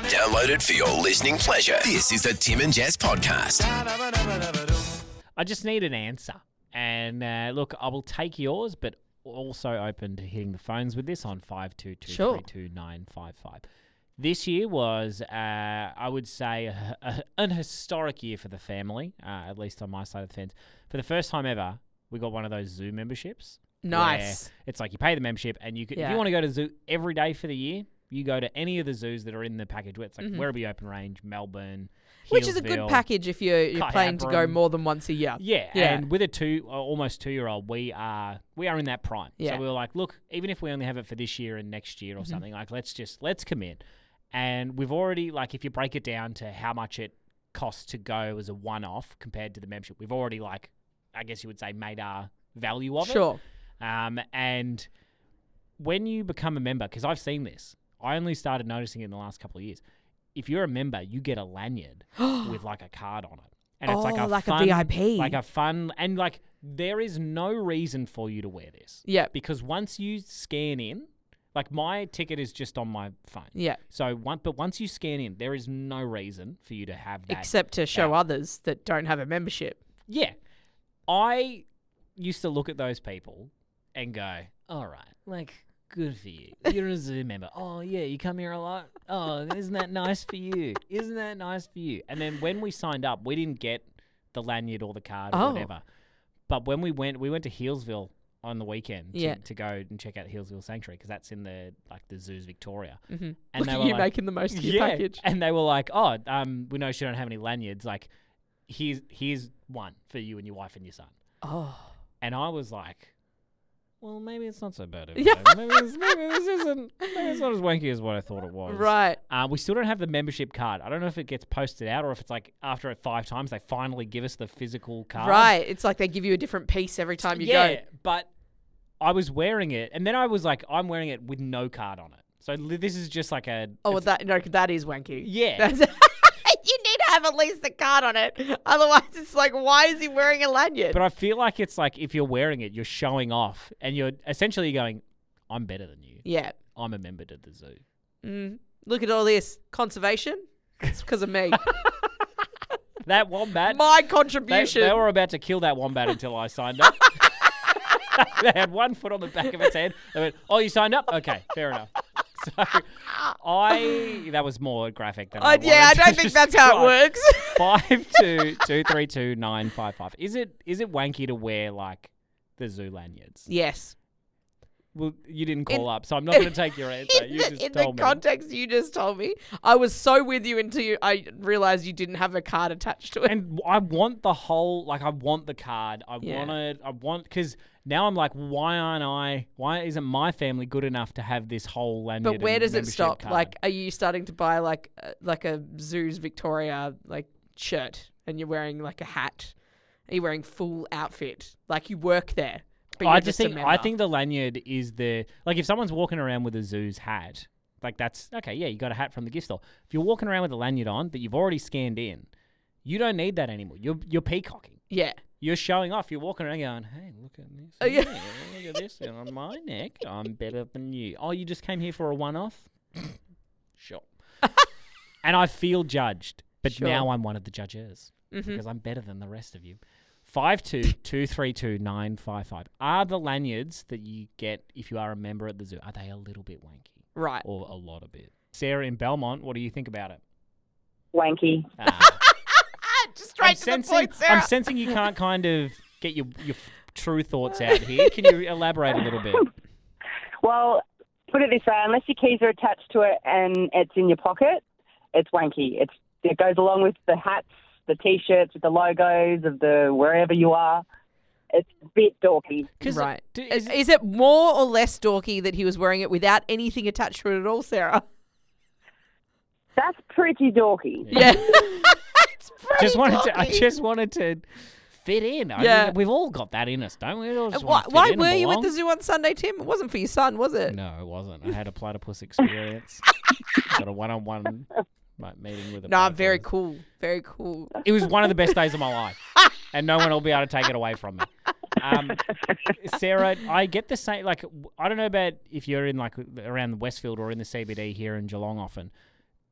Download it for your listening pleasure. This is the Tim and Jess podcast. I just need an answer. And look, I will take yours, but also open to hitting the phones with this on 52232955. This year was, I would say, an historic year for the family, at least on my side of the fence. For the first time ever, we got one of those zoo memberships. Nice. It's like you pay the membership, and if you want to go to zoo every day for the year, you go to any of the zoos that are in the package. It's like Werribee Open Range, Melbourne, which is a good package if you're planning to go more than once a year. Yeah. And with a almost 2-year-old, we are in that prime. Yeah. So we were like, look, even if we only have it for this year and next year or something, like let's commit. And we've already, like, if you break it down to how much it costs to go as a one-off compared to the membership, we've already, like, I guess you would say, made our value of it. Sure. And when you become a member, because I've seen this, I only started noticing it in the last couple of years. If you're a member, you get a lanyard with like a card on it. And it's like a VIP. Like a fun, and like there is no reason for you to wear this. Yeah. Because once you scan in, like my ticket is just on my phone. Yeah. But once you scan in, there is no reason for you to have that. Except to show others that don't have a membership. Yeah. I used to look at those people and go, all right, like, good for you. You're a zoo member. Oh, yeah, you come here a lot. Oh, isn't that nice for you? Isn't that nice for you? And then when we signed up, we didn't get the lanyard or the card or whatever. But when we went to Healesville on the weekend to go and check out Healesville Sanctuary, because that's in the Zoos Victoria. Mm-hmm. And look at you making the most of your package. And they were like, we know she don't have any lanyards. Like, here's one for you and your wife and your son. Oh. And I was like, well, maybe it's not so bad. Yeah. Maybe it's not as wanky as what I thought it was. Right. We still don't have the membership card. I don't know if it gets posted out or if it's like after 5 times they finally give us the physical card. Right. It's like they give you a different piece every time you go. Yeah, but I was wearing it, and then I was like, I'm wearing it with no card on it. So this is just like a... Oh, that is wanky. Yeah. You need to have at least the card on it. Otherwise, it's like, why is he wearing a lanyard? But I feel like it's like if you're wearing it, you're showing off, and you're essentially going, I'm better than you. Yeah. I'm a member to the zoo. Look at all this. Conservation? It's because of me. That wombat. My contribution. They were about to kill that wombat until I signed up. They had one foot on the back of its head. They went, oh, you signed up? Okay, fair enough. So that was more graphic than I wanted I don't think that's how it works. 52232955. Is it wanky to wear like the zoo lanyards? Yes. Well, you didn't call up, so I'm not going to take your answer. You just in told the me. context you just told me, I was so with you until I realized you didn't have a card attached to it. And I want the whole, I want the card. Because now I'm like, why isn't my family good enough to have this whole lanyard? But where does it stop? Card? Like, are you starting to buy like a Zoos Victoria shirt and you're wearing like a hat? Are you wearing full outfit? Like you work there? I think the lanyard is if someone's walking around with a Zoo's hat, like that's okay. Yeah, you got a hat from the gift store. If you're walking around with a lanyard on that you've already scanned in, you don't need that anymore. You're peacocking. Yeah, you're showing off. You're walking around going, hey, look at this. Look at this. And on my neck, I'm better than you. Oh, you just came here for a one-off? Sure. And I feel judged, but now I'm one of the judges because I'm better than the rest of you. 52232955. Are the lanyards that you get if you are a member at the zoo, are they a little bit wanky? Right. Or a lot of bit? Sarah in Belmont, what do you think about it? Wanky. Just straight to the point, Sarah. I'm sensing you can't kind of get your true thoughts out here. Can you elaborate a little bit? Well, put it this way, unless your keys are attached to it and it's in your pocket, it's wanky. It goes along with the hats, the T-shirts with the logos of the wherever you are. It's a bit dorky. Right. Is it more or less dorky that he was wearing it without anything attached to it at all, Sarah? That's pretty dorky. Yeah. It's pretty dorky. I just wanted to fit in. I mean, we've all got that in us, don't we? Why were you at the zoo on Sunday, Tim? It wasn't for your son, was it? No, it wasn't. I had a platypus experience. Got a one-on-one meeting with a platypus. Very cool. Very cool. It was one of the best days of my life, and no one will be able to take it away from me. Sarah, I get the same. I don't know about if you're in around the Westfield or in the CBD here in Geelong often.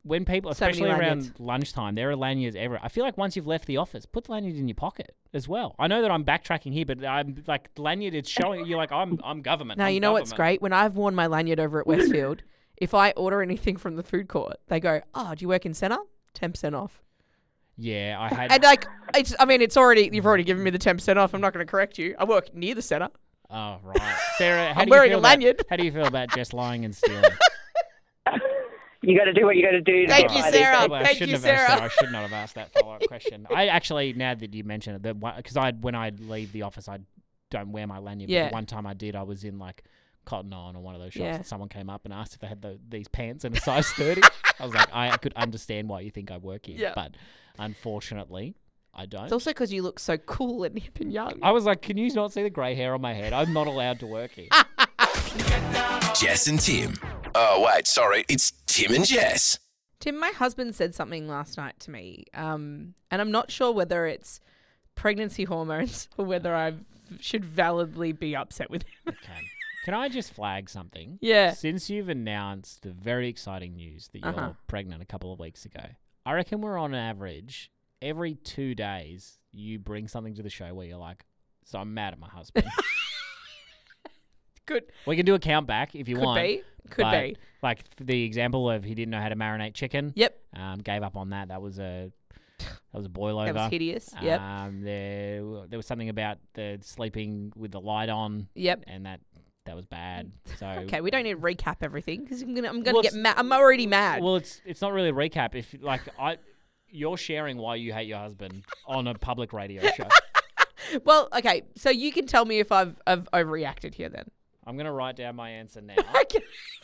when people, So many especially around lanyards. lunchtime, there are lanyards everywhere. I feel like once you've left the office, put the lanyard in your pocket as well. I know that I'm backtracking here, but I'm like lanyard. It's showing you're like I'm government. Now, I'm you know what's government. great? When I've worn my lanyard over at Westfield, if I order anything from the food court, they go, "Oh, do you work in centre? 10% off." Yeah, I had. And like, it's already, you've already given me the 10% off. I'm not going to correct you. I work near the centre. Oh right, Sarah. How I'm do you wearing feel a lanyard. How do you feel about just lying and stealing? You got to do what you got to do. to Thank get you, by these Sarah. days. Well, I Thank shouldn't you, have asked Sarah. I should not have asked that follow-up question. I actually, now that you mention it, because when I leave the office, I don't wear my lanyard. Yeah. But the one time I did, I was in like Cotton On or one of those shops, Yeah. and someone came up and asked if they had these pants in a size 30. I was like, I could understand why you think I work here, Yeah. but unfortunately, I don't. It's also because you look so cool and hip and young. I was like, can you not see the grey hair on my head? I'm not allowed to work here. Jess and Tim. Oh, wait, sorry. It's Tim and Jess. Tim, my husband said something last night to me, and I'm not sure whether it's pregnancy hormones or whether I should validly be upset with him. Okay. Can I just flag something? Yeah. Since you've announced the very exciting news that you're Uh-huh. pregnant a couple of weeks ago, I reckon we're on average, every 2 days, you bring something to the show where you're like, so I'm mad at my husband. Could We can do a count back if you want. Could but, be. Like the example of he didn't know how to marinate chicken. Yep. Gave up on that. That was a boil over. That was hideous. Yep. There was something about the sleeping with the light on. Yep. And that was bad. So Okay, we don't need to recap everything because I'm gonna Well, get mad. I'm already mad. Well, it's not really a recap. If like you're sharing why you hate your husband on a public radio show. Well, okay, so you can tell me if I've overreacted here then. I'm gonna write down my answer now. Okay.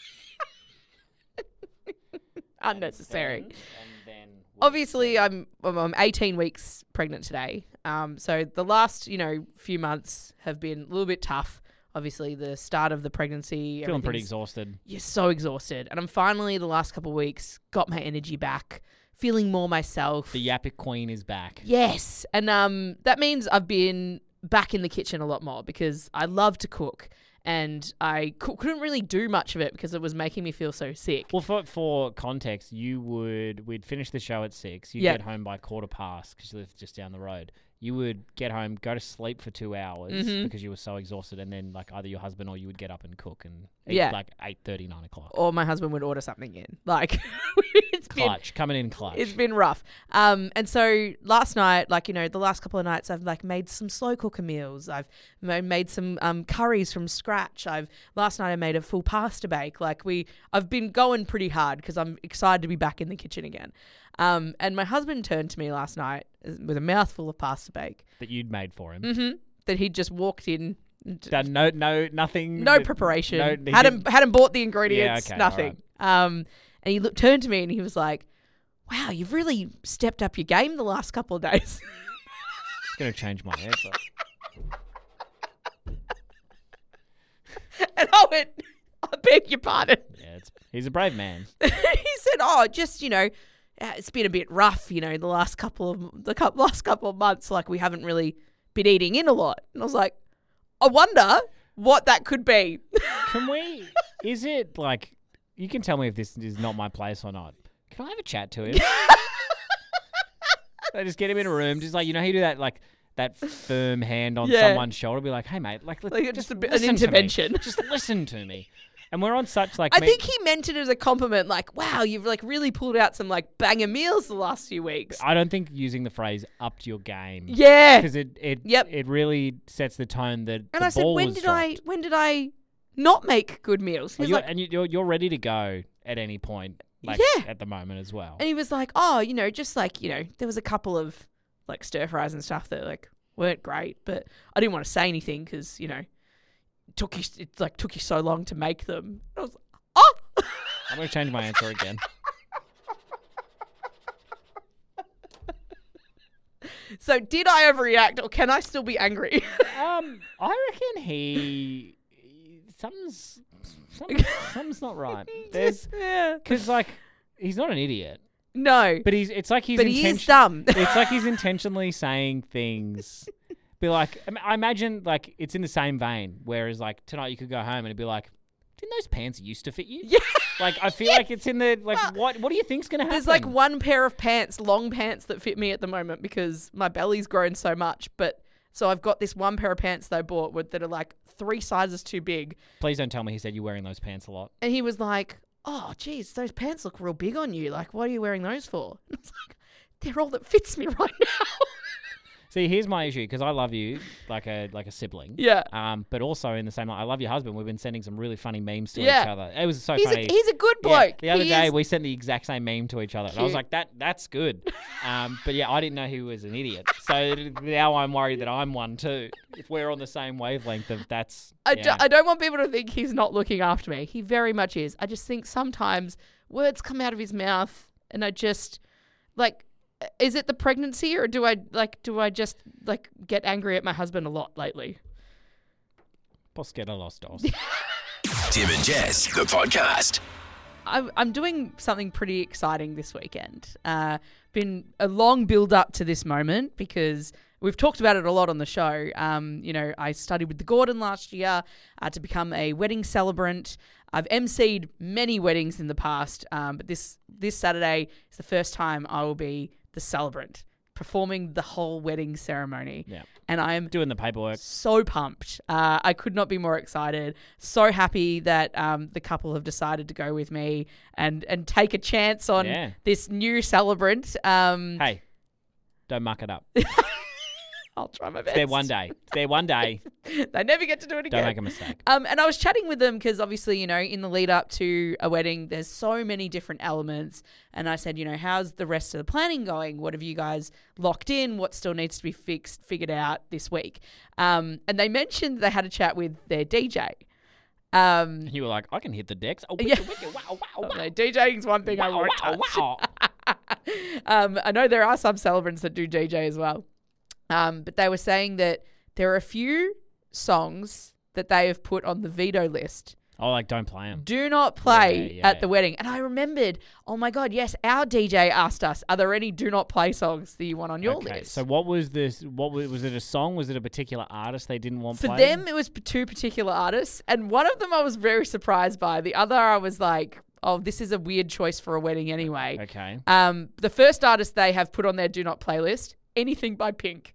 Unnecessary. And then we'll Obviously, I'm 18 weeks pregnant today. So the last few months have been a little bit tough. Obviously, the start of the pregnancy, feeling pretty everything's- exhausted. You're so exhausted, and I'm finally the last couple of weeks got my energy back, feeling more myself. The Yappic Queen is back. Yes, and that means I've been back in the kitchen a lot more because I love to cook, and I couldn't really do much of it because it was making me feel so sick. Well, for context, we'd finish the show at 6. You'd Yeah. get home by 4:15 because you live just down the road. You would get home, go to sleep for 2 hours Mhm. because you were so exhausted, and then like either your husband or you would get up and cook and eat Yeah. like 8:30, 9 o'clock. Or my husband would order something in. Like Clutch, coming in clutch. It's been rough. And so last night, the last couple of nights, I've made some slow cooker meals. I've made some curries from scratch. Last night I made a full pasta bake. I've been going pretty hard because I'm excited to be back in the kitchen again. And my husband turned to me last night with a mouthful of pasta bake that you'd made for him. that he'd just walked in. Done nothing. No preparation. No, he hadn't bought the ingredients. okay, nothing. And he turned to me and he was like, "Wow, you've really stepped up your game the last couple of days." It's going to change my answer. And I went, "I beg your pardon." Yeah, he's a brave man. He said, "Oh, just it's been a bit rough. The last couple of months. Like we haven't really been eating in a lot." And I was like, "I wonder what that could be." Can we? Is it like? You can tell me if this is not my place or not. Can I have a chat to him? I just get him in a room, just like how you do that, like that firm hand on Yeah. someone's shoulder, be like, "Hey, mate, like Just a bit, an listen to me. intervention. Just listen to me." And we're on such like. I think he meant it as a compliment, like, "Wow, you've really pulled out some banger meals the last few weeks." I don't think using the phrase "upped your game." Yeah. Because it Yep. it really sets the tone that. And the I said, ball "When was did dropped. I not make good meals?" He was like, You're ready to go at any point, like Yeah. at the moment as well. and he was like, "Oh, just there was a couple of stir fries and stuff that weren't great, but I didn't want to say anything because it took you so long to make them." I was like, "Oh." I'm going to change my answer again. So did I overreact, or can I still be angry? I reckon something's not right. There's yeah. because he's not an idiot, No, but it's like he's but he is dumb. It's like he's intentionally saying things. Be like, I imagine it's in the same vein. Whereas tonight you could go home and it'd be like, didn't those pants used to fit you? Yeah. Like, I feel like it's in the, like, Well, what do you think's going to happen? There's like one pair of pants, long pants that fit me at the moment because my belly's grown so much. But so I've got this one pair of pants that I bought that are like 3 sizes too big. Please don't tell me he said you're wearing those pants a lot. And he was like, oh, geez, those pants look real big on you. Like, what are you wearing those for? And it's like, they're all that fits me right now. See, here's my issue, because I love you like a sibling. Yeah. But also in the same line, I love your husband. We've been sending some really funny memes to Yeah. each other. It was so He's funny. a good Yeah, bloke. the other He day is- we sent the exact same meme to each other. And I was Cute. like, that's good. But yeah, I didn't know he was an idiot. So now I'm worried that I'm one too. If we're on the same wavelength of that's... I yeah. don't want people to think he's not looking after me. He very much is. I just think sometimes words come out of his mouth and I just, like... Is it the pregnancy or do I just get angry at my husband a lot lately? Pues get a los dos. Tim and Jess, the podcast. I'm doing something pretty exciting this weekend. Been a long build up to this moment because we've talked about it a lot on the show. I studied with the Gordon last year to become a wedding celebrant. I've emceed many weddings in the past, but this Saturday is the first time I will be the celebrant, performing the whole wedding ceremony. Yeah. And I am Doing the paperwork. so pumped. I could not be more excited. So happy that the couple have decided to go with me and take a chance on this new celebrant. Hey, don't muck it up. I'll try my best. It's there one day. They never get to do it again. Don't make a mistake. And I was chatting with them because obviously, in the lead up to a wedding, there's so many different elements. And I said, how's the rest of the planning going? What have you guys locked in? What still needs to be figured out this week? And they mentioned they had a chat with their DJ. You were like, I can hit the decks. Oh, Yeah. wow, wow, wow. No, DJing's one thing I Wow, won't wow, touch. wow. I know there are some celebrants that do DJ as well. But they were saying that there are a few songs that they have put on the veto list. Oh, like, don't play them. Do not play Yeah. at the wedding. And I remembered, oh my God, yes, our DJ asked us, are there any do not play songs that you want on your list? So what was this? Was it a song? Was it a particular artist they didn't want For played? them, it was 2 particular artists. And one of them I was very surprised by. The other, I was like, oh, this is a weird choice for a wedding anyway. Okay. The first artist they have put on their do not playlist, Anything by Pink.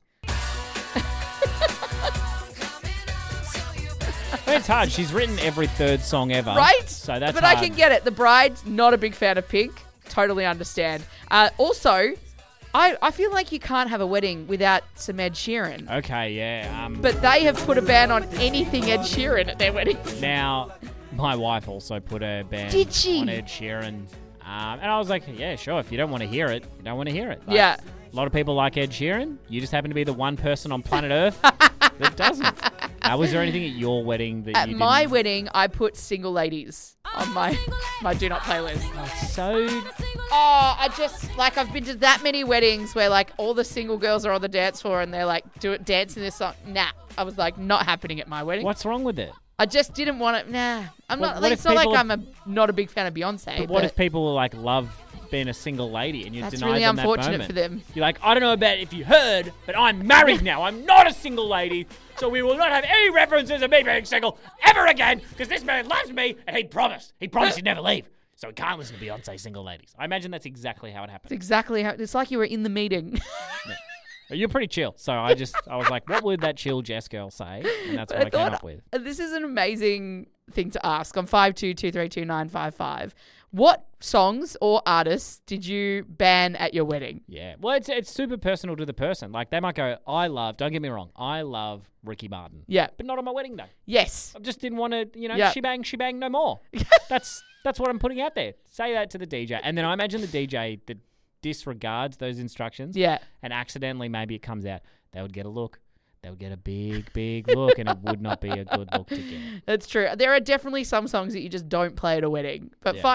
It's hard. She's written every third song ever. Right? So that's But hard. I can get it. The bride's not a big fan of Pink. Totally understand. Also, I feel like you can't have a wedding without some Ed Sheeran. Okay, yeah. But they have put a ban on anything Ed Sheeran at their wedding. Now, my wife also put a band Did she? on Ed Sheeran. And I was like, yeah, sure. If you don't want to hear it, you don't want to hear it. Like, Yeah. A lot of people like Ed Sheeran. You just happen to be the one person on planet Earth that doesn't. Was there anything at your wedding that At you my didn't? wedding, I put Single Ladies on my do not playlist. So, Oh, I've been to that many weddings where like all the single girls are on the dance floor and they're like dancing this song. Nah, I was like, not happening at my wedding. what's wrong with it? I just didn't want it. Nah, I'm What- not. what Like, if it's not like people I'm not a big fan of Beyonce. But what if people like love being a single lady and you That's deny really them that unfortunate moment? for them. You're like, I don't know about if you heard, but I'm married now. I'm not a single lady, so we will not have any references of me being single ever again because this man loves me and he promised. He promised he'd never leave. So we can't listen to Beyonce Single Ladies. I imagine that's exactly how it happened. It's exactly how. It's like you were in the meeting. But you're pretty chill. So I was like, what would that chill Jess girl say? And that's what I came up with. This is an amazing thing to ask on 52232955. What songs or artists did you ban at your wedding? Yeah. Well, it's super personal to the person. Like they might go, don't get me wrong, I love Ricky Martin. Yeah. But not on my wedding day. Yes. I just didn't want to, Yeah. shebang no more. That's what I'm putting out there. Say that to the DJ. And then I imagine the DJ that disregards those instructions. Yeah. And accidentally maybe it comes out. They would get a look. They would get a big look and it would not be a good look to get. That's true. There are definitely some songs that you just don't play at a wedding. But Yeah.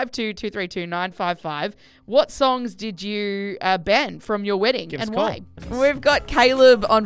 52232955, what songs did you ban from your wedding Give us and a call. why? We've got Caleb on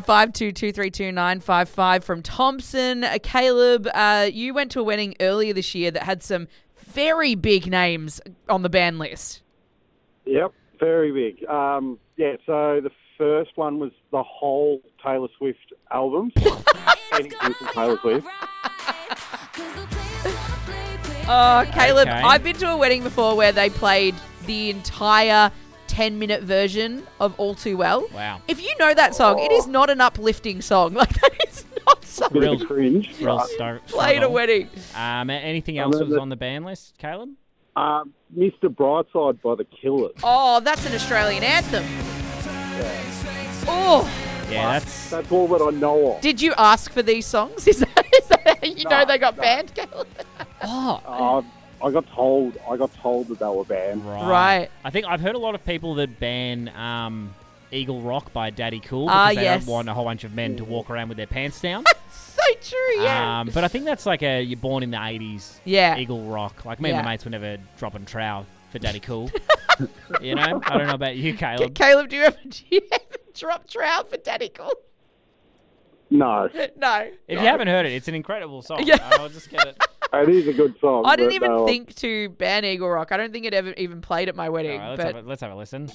52232955 from Thompson. Caleb, you went to a wedding earlier this year that had some very big names on the ban list. Yep, very big. So the first one was the whole Taylor Swift album. Anything from Taylor Swift. Oh, Caleb, Okay. I've been to a wedding before where they played the entire 10-minute version of All Too Well. Wow. If you know that song, it is not an uplifting song. Like, that is not something Real- Bit of cringe. Real played at a wedding. Anything else was on the ban list, Caleb? Mr. Brightside by the Killers. Oh, that's an Australian anthem. Oh, Yeah, That's all that I know of. did you ask for these songs? Is that how you know they got banned, Caleb? I got told that they were banned. Right. I think I've heard a lot of people that ban Eagle Rock by Daddy Cool Ah, because they yes. don't want a whole bunch of men to walk around with their pants down. So true, yeah. But I think that's like you're born in the 80s. Yeah. Eagle Rock. Like me and Yeah. my mates were never dropping trow for Daddy Cool. You know? I don't know about you, Caleb. Caleb, do you ever drop trout for Daddy Cool? No, No. If you haven't heard it, it's an incredible song. Yeah. I'll just get it. it is a good song. I didn't but even no, think to ban Eagle Rock. I don't think it ever even played at my wedding. All right, but let's have a listen.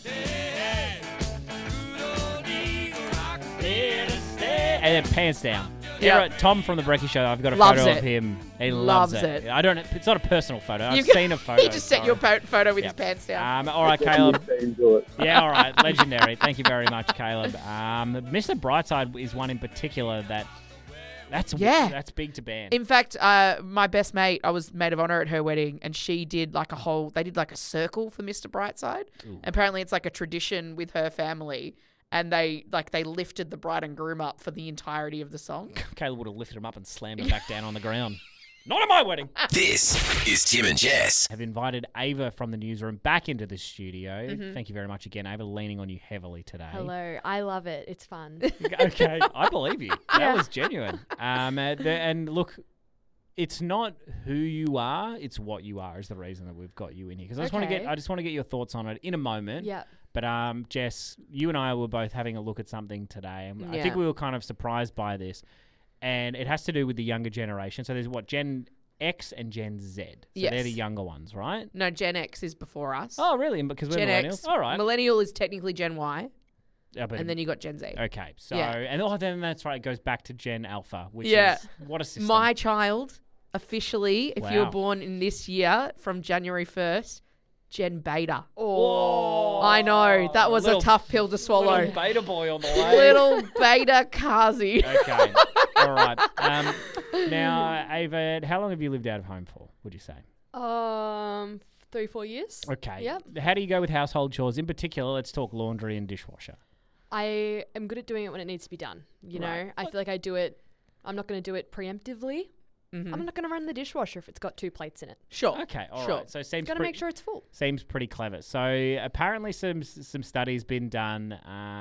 And then pants down. Yeah. Right, Tom from the Brekkie Show. I've got a Loves photo it. of him. He Loves loves it. I don't. It's not a personal photo. I've You've seen a photo. He just sent you a photo with Yep. his pants down. All right, Caleb. into it. Yeah, all right. Legendary. Thank you very much, Caleb. Mr. Brightside is one in particular that's big to ban. In fact, my best mate, I was maid of honor at her wedding, and she did like they did like a circle for Mr. Brightside. Apparently, it's like a tradition with her family, and they lifted the bride and groom up for the entirety of the song. Caleb would have lifted him up and slammed him back down on the ground. Not at my wedding. This is Tim and Jess. Have invited Ava from the newsroom back into the studio. Mm-hmm. Thank you very much again, Ava, leaning on you heavily today. Hello, I love it. It's fun. Okay, I believe you. That was genuine. And look, it's not who you are; it's what you are is the reason that we've got you in here. Because I just want to get your thoughts on it in a moment. Yeah. But Jess, you and I were both having a look at something today, and I think we were kind of surprised by this. And it has to do with the younger generation. So there's Gen X and Gen Z. So Yes. they're the younger ones, right? No, Gen X is before us. Oh, really? Because we're Gen millennials. X. All right. Millennial is technically Gen Y, Yeah, but- and then you got Gen Z. okay. So Yeah. and then that's right. It goes back to Gen Alpha, which Yeah. is what a system. My child, officially, if you were Wow. born in this year from January 1st, Gen Beta. Oh, I know. That was a tough pill to swallow. Little beta boy on the way. Little Beta Kazi. Okay. All right. Now, Ava, how long have you lived out of home for, would you say? 3-4 years. Okay. Yep. How do you go with household chores? In particular, let's talk laundry and dishwasher. I am good at doing it when it needs to be done. You know, I feel like I do it. I'm not going to do it preemptively. Mm-hmm. I'm not going to run the dishwasher if it's got 2 plates in it. Sure. Okay, all right. Sure. So seems Got to make sure it's full. seems pretty clever. So apparently, some studies been done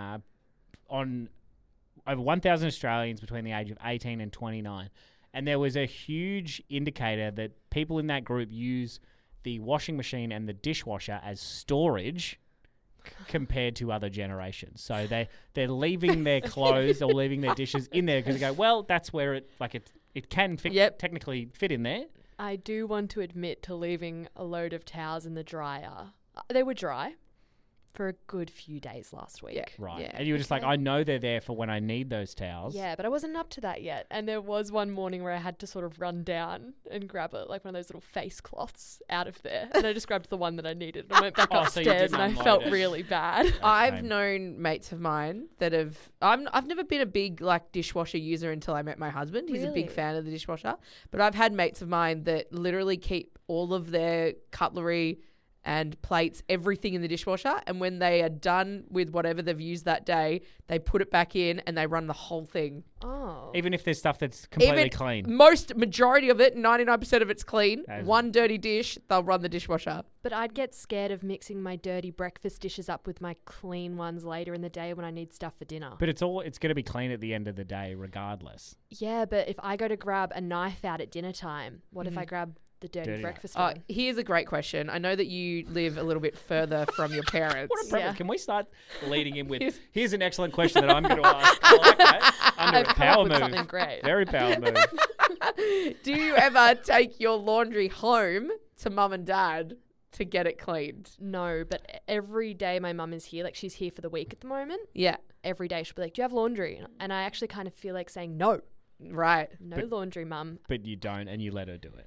on over 1,000 Australians between the age of 18 and 29, and there was a huge indicator that people in that group use the washing machine and the dishwasher as storage compared to other generations. So they're leaving their clothes or leaving their dishes in there because they go, well, that's where it can technically fit in there. I do want to admit to leaving a load of towels in the dryer. They were dry for a good few days last week. Yeah. Right. Yeah. And you were just like, I know they're there for when I need those towels. Yeah, but I wasn't up to that yet. And there was one morning where I had to sort of run down and grab one of those little face cloths out of there. And I just grabbed the one that I needed and went back Oh, so you upstairs didn't and I unload felt it. really bad. I've known mates of mine that have. I've never been a big dishwasher user until I met my husband. He's a big Really? fan of the dishwasher. But I've had mates of mine that literally keep all of their cutlery and plates, everything in the dishwasher. And when they are done with whatever they've used that day, they put it back in and they run the whole thing. Oh. Even if there's stuff that's completely clean. Majority of it, 99% of it's clean. That is- One dirty dish, they'll run the dishwasher. But I'd get scared of mixing my dirty breakfast dishes up with my clean ones later in the day when I need stuff for dinner. But it's going to be clean at the end of the day regardless. Yeah, but if I go to grab a knife out at dinner time, what if I grab the dirty breakfast one? Here's a great question. I know that you live a little bit further from your parents. What a preference. Yeah. Can we start leading in with, here's an excellent question that I'm going to ask. I like that. Under I've a come power up with move. something great. Very power move. Do you ever take your laundry home to mum and dad to get it cleaned? No, but every day my mum is here, like she's here for the week at the moment. Yeah, Every day she'll be like, do you have laundry? And I actually kind of feel like saying no. right. No laundry, mum. But you don't, and you let her do it.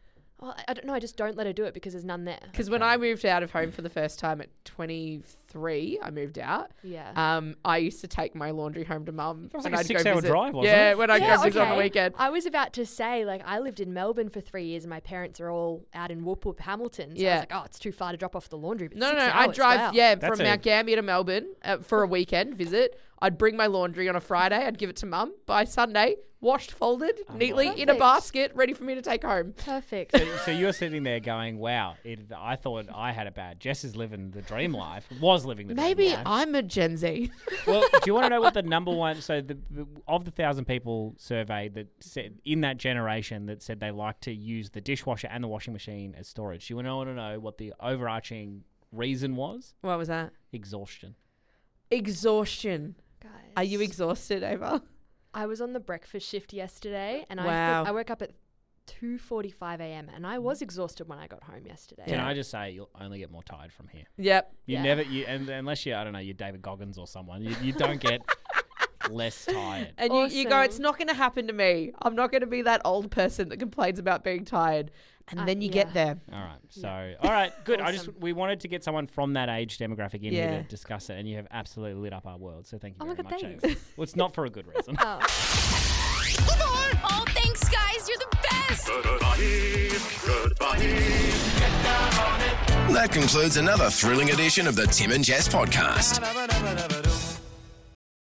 Well, I don't know. I just don't let her do it because there's none there. Because when I moved out of home for the first time at 23, I moved out. Yeah. I used to take my laundry home to mum. It was and like a I'd go 6-hour visit. drive, wasn't Yeah, it? when I'd go visit on the weekend. I was about to say, like, I lived in Melbourne for 3 years and my parents are all out in Whoop Whoop, Hamilton. So I was like, oh, it's too far to drop off the laundry. But No, 6 I hours, drive, wow. from Mount Gambier to Melbourne for a weekend visit. I'd bring my laundry on a Friday. I'd give it to mum. By Sunday, washed, folded, neatly in a Perfect. basket, ready for me to take home. Perfect. So you're sitting there going, wow, I thought I had it bad. Jess is living the dream life. Was living the dream Maybe life. I'm a Gen Z. Well, do you want to know what the number one? So of the 1,000 people surveyed that said in that generation that said they like to use the dishwasher and the washing machine as storage. Do you want to know what the overarching reason was? What was that? Exhaustion. Exhaustion. Guys. Are you exhausted, Ava? I was on the breakfast shift yesterday and Wow. I woke up at 2:45 a.m. and I was exhausted when I got home yesterday. Can I just say you'll only get more tired from here. Yep. You Yeah. never, and unless you, I don't know, you're David Goggins or someone, you don't get less tired. And you go, Awesome. it's not going to happen to me. I'm not going to be that old person that complains about being tired. And then you get yeah. there. All right. So, all right, good. Awesome. We wanted to get someone from that age demographic in here Yeah. to discuss it, and you have absolutely lit up our world. So thank you Oh my very God, much. thanks. Ava. Well, it's not for a good reason. Oh. Oh, thanks, guys. You're the best. That concludes another thrilling edition of the Tim and Jess podcast.